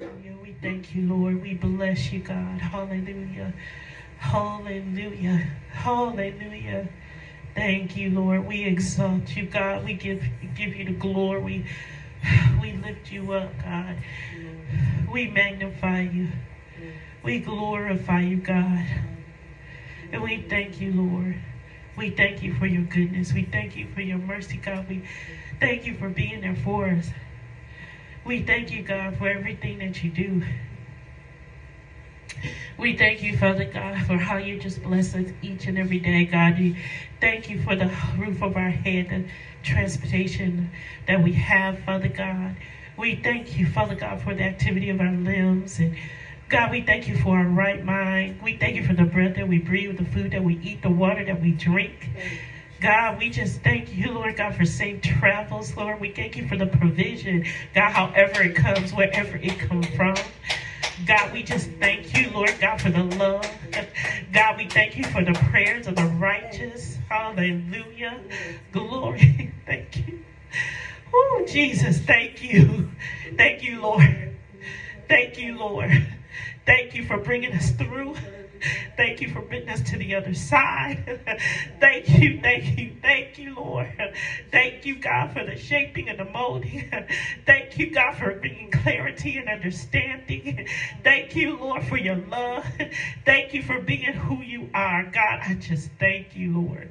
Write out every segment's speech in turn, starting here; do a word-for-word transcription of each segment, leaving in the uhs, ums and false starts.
Hallelujah. We thank you, Lord. We bless you, God. Hallelujah. Hallelujah. Hallelujah. Thank you, Lord. We exalt you, God. We give give you the glory. We, we lift you up, God. We magnify you. We glorify you, God. And we thank you, Lord. We thank you for your goodness. We thank you for your mercy, God. We thank you for being there for us. We thank you, God, for everything that you do. We thank you, Father God, for how you just bless us each and every day, God. We thank you for the roof of our head, the transportation that we have, Father God. We thank you, Father God, for the activity of our limbs. And God, we thank you for our right mind. We thank you for the breath that we breathe, the food that we eat, the water that we drink. God, we just thank you, Lord God, for safe travels, Lord. We thank you for the provision, God, however it comes, wherever it comes from. God, we just thank you, Lord God, for the love. God, we thank you for the prayers of the righteous. Hallelujah. Glory. Thank you. Oh, Jesus, thank you. Thank you, Lord. Thank you, Lord. Thank you for bringing us through. Thank you for bringing us to the other side. Thank you, thank you, thank you, Lord. Thank you, God, for the shaping and the molding. Thank you, God, for bringing clarity and understanding. Thank you, Lord, for your love. Thank you for being who you are. God, I just thank you, Lord.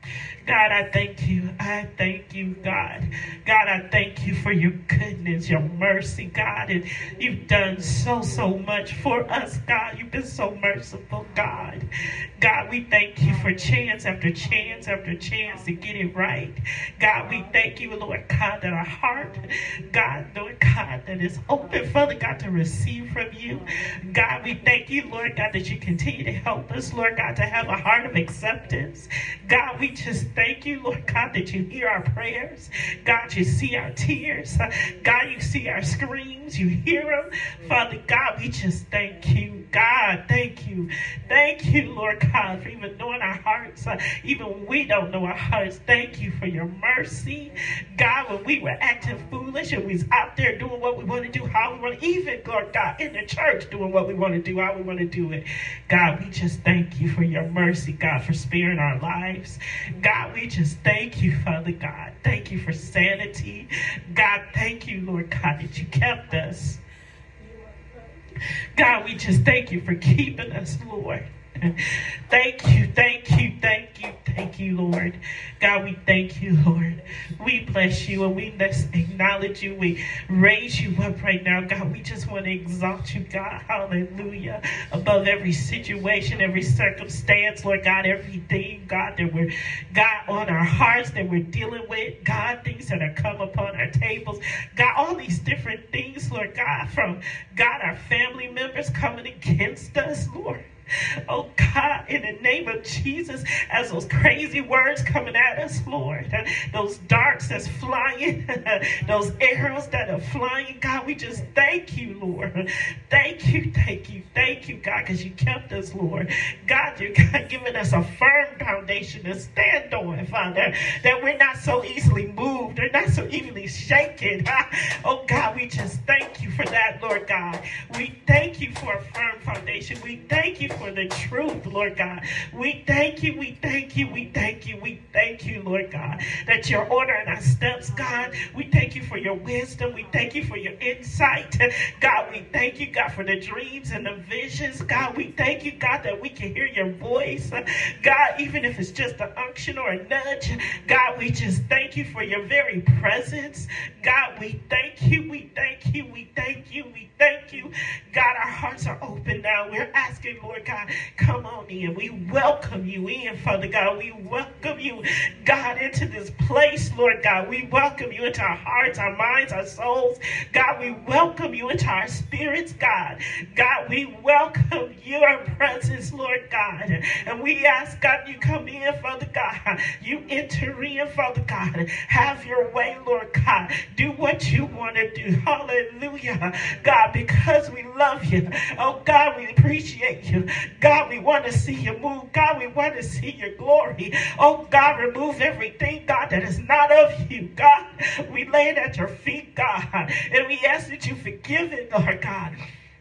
God, I thank you. I thank you, God. God, I thank you for your goodness, your mercy, God. And you've done so, so much for us, God. You've been so merciful, God. God, we thank you for chance after chance after chance to get it right. God, we thank you, Lord God, that our heart, God, Lord God, that is open, Father God, to receive from you. God, we thank you, Lord God, that you continue to help us, Lord God, to have a heart of acceptance. God, we just thank you, Lord God, that you hear our prayers. God, you see our tears. God, you see our screams. You hear them. Father God, we just thank you. God, thank you. Thank you, Lord God, for even knowing our hearts. Uh, even when we don't know our hearts, thank you for your mercy. God, when we were acting foolish and we was out there doing what we want to do, how we want to, even, Lord God, in the church doing what we want to do, how we want to do it. God, we just thank you for your mercy, God, for sparing our lives. God, we just thank you, Father God. Thank you for sanity. God, thank you, Lord God, that you kept us. God, we just thank you for keeping us, Lord. Thank you, thank you, thank you, thank you, Lord. God, we thank you, Lord. We bless you and we acknowledge you. We raise you up right now, God. We just want to exalt you, God. Hallelujah. Above every situation, every circumstance, Lord God, everything, God, that we're, God, on our hearts that we're dealing with, God, things that are come upon our tables, God, all these different things, Lord God, from, God, our family members coming against us, Lord. Oh God, in the name of Jesus, as those crazy words coming at us, Lord, those darts that's flying, those arrows that are flying, God, we just thank you, Lord. Thank you, thank you, thank you, God, because you kept us, Lord. God, you're giving us a firm foundation to stand on, Father, that we're not so easily moved, or not so easily shaken. Oh God, we just thank you for that, Lord God. We thank you for a firm foundation. We thank you for the truth, Lord God. We thank you, we thank you, we thank you, we thank you, Lord God, that you're ordering our steps, God. We thank you for your wisdom. We thank you for your insight. God, we thank you, God, for the dreams and the visions. God, we thank you, God, that we can hear your voice. God, even if it's just an unction or a nudge, God, we just thank you for your very presence. God, we thank you, we thank you, we thank you, we thank you. God, our hearts are open now. We're asking, Lord God, come on in. We welcome you in, Father God. We welcome you, God, into this place, Lord God. We welcome you into our hearts, our minds, our souls. God, we welcome you into our spirits, God. God, we welcome your presence, Lord God. And we ask, God, you come in, Father God. You enter in, Father God. Have your way, Lord God. Do what you want to do. Hallelujah. God, because we love you. Oh, God, we we appreciate you. God, we want to see you move. God, we want to see your glory. Oh, God, remove everything, God, that is not of you. God, we lay it at your feet, God, and we ask that you forgive it, Lord God.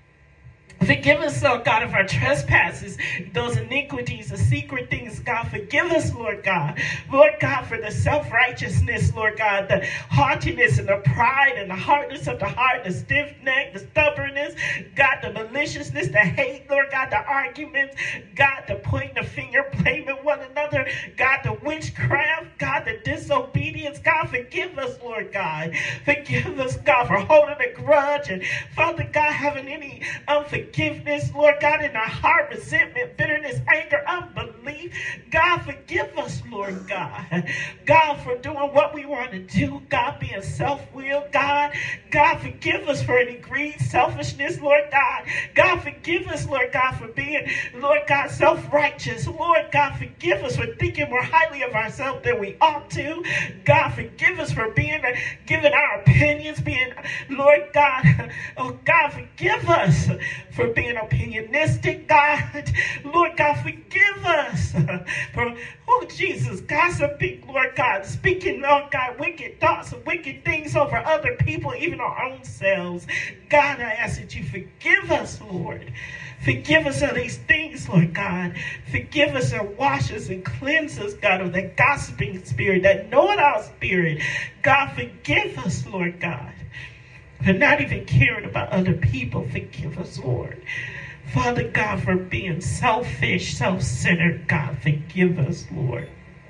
Forgive us, oh God, of our trespasses, those iniquities, the secret things, God. Forgive us, Lord God. Lord God, for the self-righteousness, Lord God, the haughtiness and the pride and the hardness of the heart, the stiff neck, the stubbornness, God, the maliciousness, the hate, Lord God, the arguments, God, the pointing the finger, blaming one another, God, the witchcraft, God, the disobedience. God, forgive us, Lord God. Forgive us, God, for holding a grudge and, Father God, having any unforgiveness. Forgiveness, Lord God, in our heart, resentment, bitterness, anger, unbelief. God, forgive us, Lord God. God, for doing what we want to do. God, being self-willed. God, God, forgive us for any greed, selfishness, Lord God. God, forgive us, Lord God, for being, Lord God, self-righteous. Lord God, forgive us for thinking more highly of ourselves than we ought to. God, forgive us for being, giving our opinions, being, Lord God, oh God, forgive us for being opinionistic, God. Lord God, forgive us for, oh Jesus, gossiping, Lord God, speaking, Lord God, wicked thoughts and wicked things over other people, even our own selves. God, I ask that you forgive us, Lord. Forgive us of these things, Lord God. Forgive us and wash us and cleanse us, God, of that gossiping spirit, that know-it-all spirit. God, forgive us, Lord God. For not even caring about other people. Forgive us, Lord. Father God, for being selfish, self-centered. God, forgive us, Lord.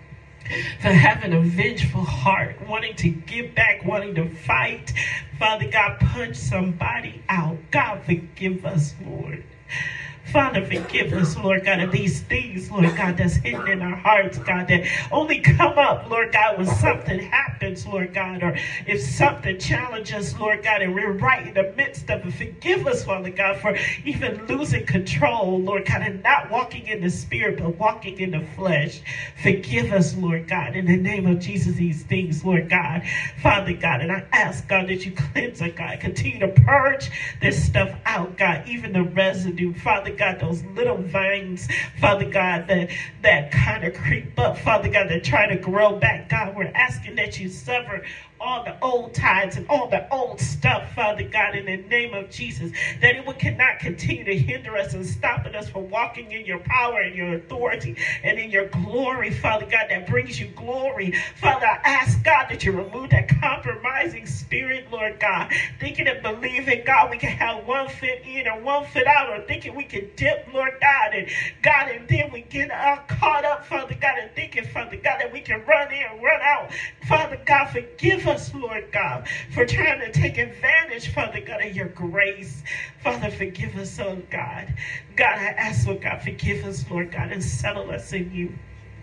For having a vengeful heart, wanting to give back, wanting to fight. Father God, punch somebody out. God, forgive us, Lord. Father, forgive us, Lord God, of these things, Lord God, that's hidden in our hearts, God, that only come up, Lord God, when something happens, Lord God, or if something challenges, Lord God, and we're right in the midst of it. Forgive us, Father God, for even losing control, Lord God, and not walking in the spirit, but walking in the flesh. Forgive us, Lord God, in the name of Jesus, these things, Lord God, Father God, and I ask, God, that you cleanse it, God, continue to purge this stuff out, God, even the residue, Father God, God, those little vines, Father God, that, that kind of creep up, Father God, that try to grow back. God, we're asking that you sever all the old ties and all the old stuff, Father God, in the name of Jesus, that it cannot continue to hinder us and stopping us from walking in your power and your authority and in your glory, Father God, that brings you glory. Father, I ask, God, that you remove that compromising spirit, Lord God, thinking and believing, God, we can have one foot in or one foot out, or thinking we can dip, Lord God, and God, and then we get uh, caught up, Father God, and thinking, Father God, that we can run in and run out. Father God, forgive us, Lord God, for trying to take advantage, Father God, of your grace. Father, forgive us, oh God. God, I ask, Lord God, forgive us, Lord God, and settle us in you.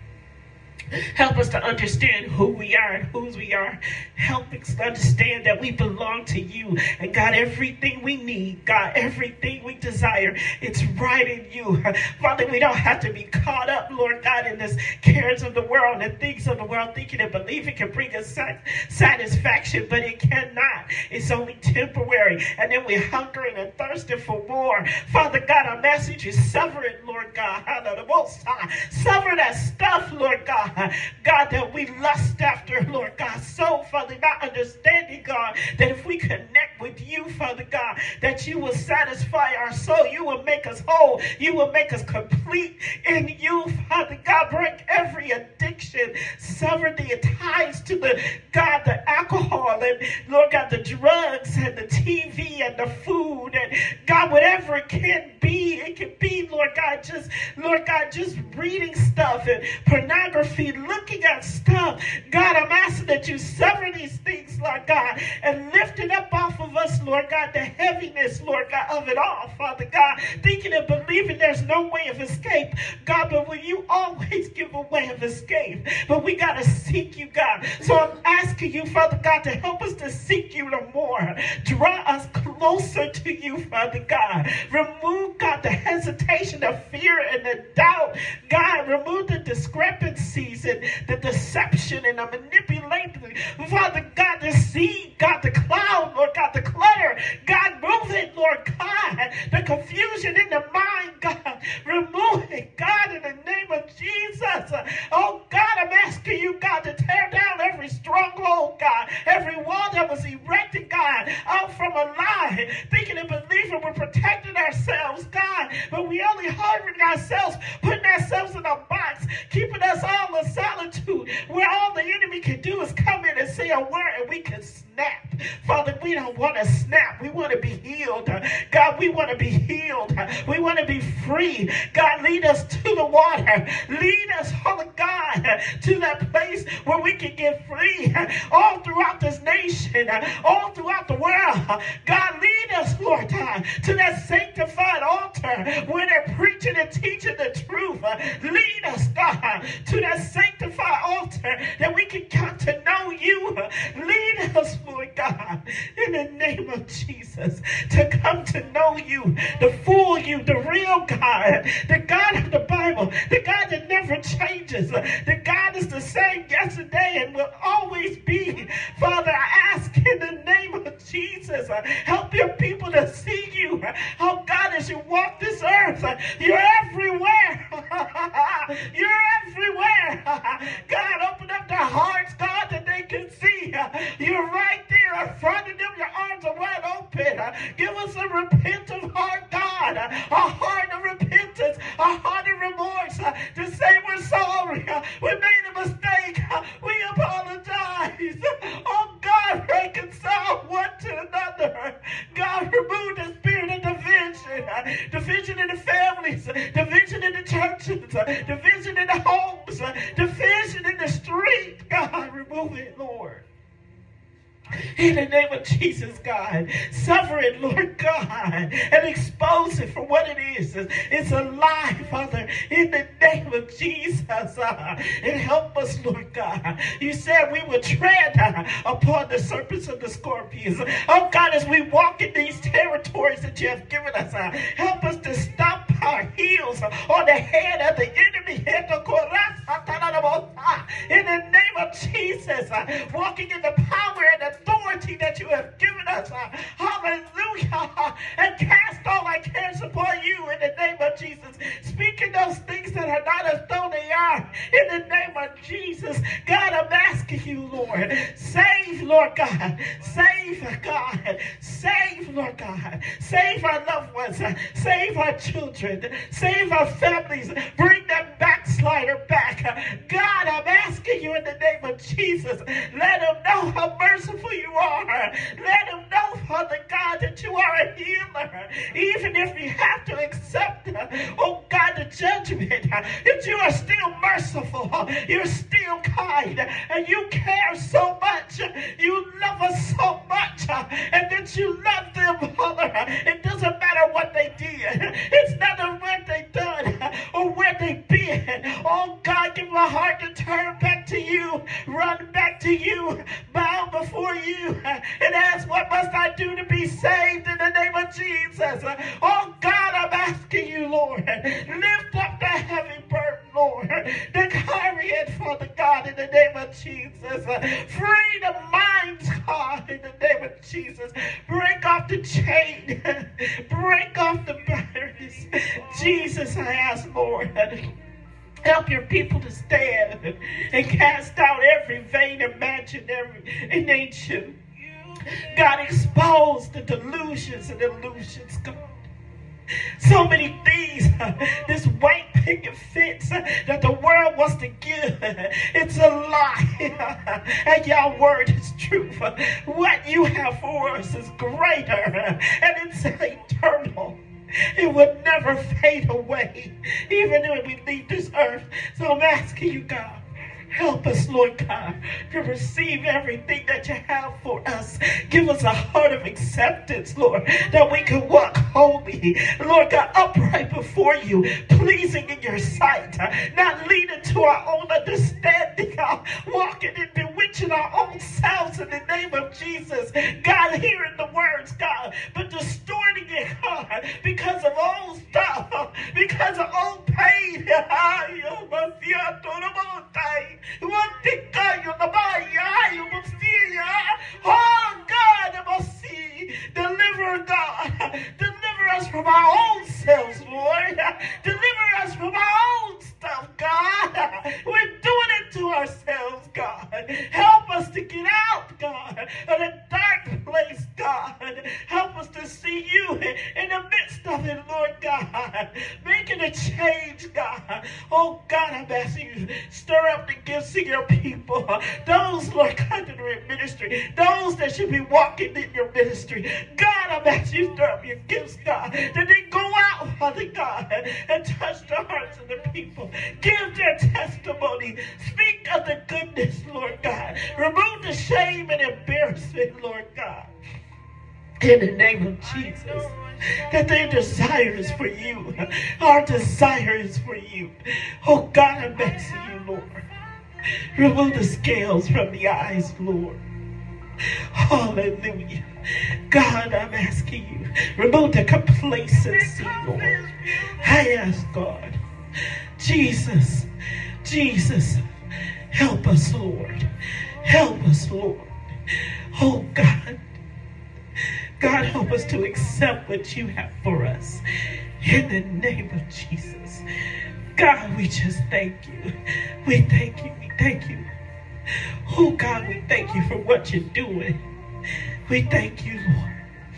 Help us to understand who we are and whose we are. Help us to understand that we belong to you. And God, everything we need, God, everything we desire, it's right in you. Father, we don't have to be caught up, Lord God, in this cares of the world and things of the world, thinking and believing can bring us satisfaction, but it cannot. It's only temporary. And then we're hungering and thirsting for more. Father God, I'm asking you, sever it, Lord God. Sever that stuff, Lord God. God, that we lust after, Lord God. So, Father, not understanding, God, that if we connect with you, Father God, that you will satisfy our soul. You will make us whole. You will make us complete in you, Father God. Break every addiction. Sever the ties to the, God, the alcohol and, Lord God, the drugs and the T V and the food and, God, whatever it can be. It can be, Lord God, just, Lord God, just reading stuff and pornography, looking at stuff. God, I'm asking that you sever these things, Lord God, and lift it up off of us, Lord God, the heaviness, Lord God, of it all, Father God, thinking and believing there's no way of escape, God, but will you always give a way of escape? But we got to seek you, God. So I'm asking you, Father God, to help us to seek you no more. Draw us closer to you, Father God. Remove, God, the the hesitation, the fear, and the doubt. God, remove the discrepancies and the deception and the manipulation. Father God, the seed, God, the cloud, Lord God, the clutter. God, move it, Lord God. The confusion in the mind, God. Remove it, God, in the name of Jesus. Oh, God, I'm asking you, God, to tear down every stronghold, God. Every wall that was erected, God, out from a lie. Thinking and believing we're protecting ourselves, God. But we only harboring ourselves, putting ourselves in a box, keeping us all in solitude, where all the enemy can do is come in and say a word and we can snap. Father, we don't want to snap. We want to be healed. God, we want to be healed. We want to be free. God, lead us to the water. Lead us, Holy God, to that place where we can get free all throughout this nation, all throughout the world. God, lead us, Lord God, to that sanctified altar where they're preaching and teaching the truth. Lead us, God, to that sanctified altar that we can come to know you. Lead us, Lord God, in the name of Jesus, to come to know you, the full you, the real God, the God of the Bible, the God that never changes, the God is the same yesterday and will always be. Father, I ask in the name of Jesus, help your people to see you. Oh God, as you walk this earth, you're everywhere. You're everywhere. God, open up their hearts, God, that they can see. You're right there in front of them. Your arms are wide open. Give us a repentant heart, God. A heart of repentance. A heart of remorse. To say we're sorry. We made a mistake. We apologize. Oh God, reconcile one to another. God, remove the spirit of division. Division in the families. Division in the churches. Division in the homes. Division in the street. God, remove it, Lord. In the name of Jesus, God, sever it, Lord God, and expose it for what it is. It's a lie, Father, in the name of Jesus. Uh, and help us, Lord God. You said we would tread uh, upon the serpents and the scorpions. Oh, God, as we walk in these territories that you have given us, uh, help us to stomp our heels on the head of the enemy. In the name of Jesus, uh, walking in the power and authority that you have given us. Uh, hallelujah. And cast all our cares upon you in the name of Jesus. Speaking those things that are not as though they are. In the name of Jesus. God, I'm asking you, Lord. Save, Lord God. Save, God. Save, Lord God. Save our loved ones. Save our children. Save our families. Bring that backslider back. God, I'm asking you in the name of Jesus. Let them know how merciful you are. Let them know, Father God, that you are a healer. Even if you have to accept, oh God, the judgment, that you are still merciful. You're still kind. And you care so much. You love us so much. And that you love them, Father. It doesn't matter what they did. It's not what they done or where they been. Oh God, give my heart to turn back to you. Run back to you. Bow before you. And ask, what must I do to be saved in the name of Jesus? Oh God, I'm asking you, Lord. Lift up the heavy burden, Lord. To carry it, Father God, in the name of Jesus. Free the minds, God, in the name of Jesus. Break off the chain. Break off the barriers. Jesus, I ask, Lord. Help your people to stand and cast out every vain imagination. God, expose the delusions and illusions, God. So many things, this white picket fence that the world wants to give, it's a lie. And your word is truth. What you have for us is greater, and it's eternal. It will never fade away, even when we leave this earth. So I'm asking you, God, help us, Lord God, to receive everything that you have for us. Give us a heart of acceptance, Lord, that we can walk holy, Lord God, upright before you, pleasing in your sight, not leaning to our own understanding, walking and bewitching our own selves in the name of Jesus. God, hearing the words, God, but distorting it, God, because of old stuff because of old pain. Oh God, deliver God, deliver us from our own selves, Lord. Deliver us from our own stuff, God. We're doing it to ourselves, God. Help us to get out, God, of a dark place, God. Help us to see you in the midst of it, Lord God. Making a change, God. Oh, God, I'm asking you to stir up the gifts of your people. Those, Lord God, that are in ministry. Those that should be walking in your ministry. God, I'm asking you to stir up your gifts, God. That they go out, Father God, and touch the hearts of the people. Give their testimony. Speak of the goodness, Lord God. Remove the shame and embarrassment, Lord God. In the name of Jesus, that their desire is for you. Our desire is for you. Oh God, I'm asking you, Lord. Remove the scales from the eyes, Lord. Hallelujah. God, I'm asking you. Remove the complacency, Lord. I ask God. Jesus, Jesus, help us, Lord. Help us, Lord. Oh God. God, help us to accept what you have for us. In the name of Jesus. God, we just thank you. We thank you. We thank you. Oh, God, we thank you for what you're doing. We thank you, Lord.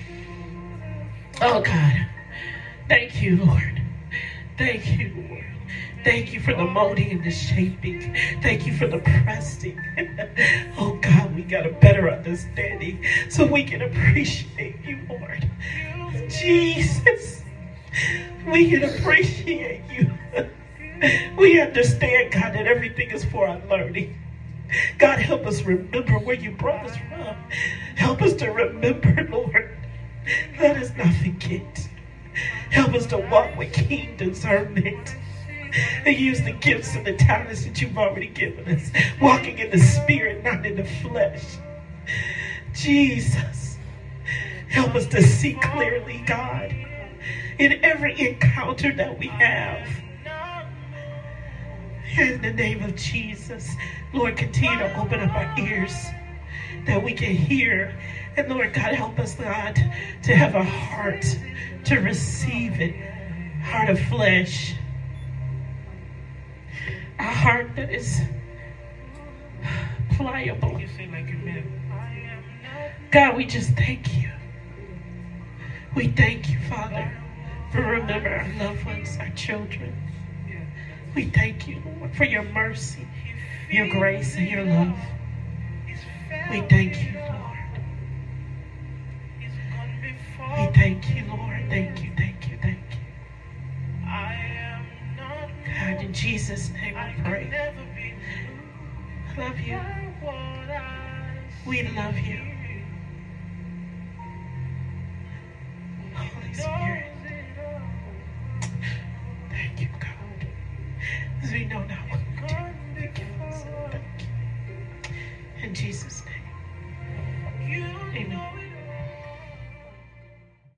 Oh, God. Thank you, Lord. Thank you, Lord. Thank you for the molding and the shaping. Thank you for the pressing. Oh, God, we got a better understanding so we can appreciate you, Lord. Jesus, we can appreciate you. We understand, God, that everything is for our learning. God, help us remember where you brought us from. Help us to remember, Lord. Let us not forget. Help us to walk with keen discernment. And use the gifts and the talents that you've already given us. Walking in the spirit, not in the flesh. Jesus, help us to see clearly, God, in every encounter that we have. In the name of Jesus, Lord, continue to open up our ears that we can hear. And Lord God, help us, God, to have a heart to receive it. Heart of flesh. A heart that is pliable. God, we just thank you. We thank you, Father, for remembering our loved ones, our children. We thank you, Lord, for your mercy, your grace, and your love. We thank you, Lord. We thank you, Lord. Thank you, thank you, thank you. God, in Jesus' name I pray. I love you. We love you. Holy Spirit. Thank you, God. As we know now what to do. Thank you. In Jesus' name.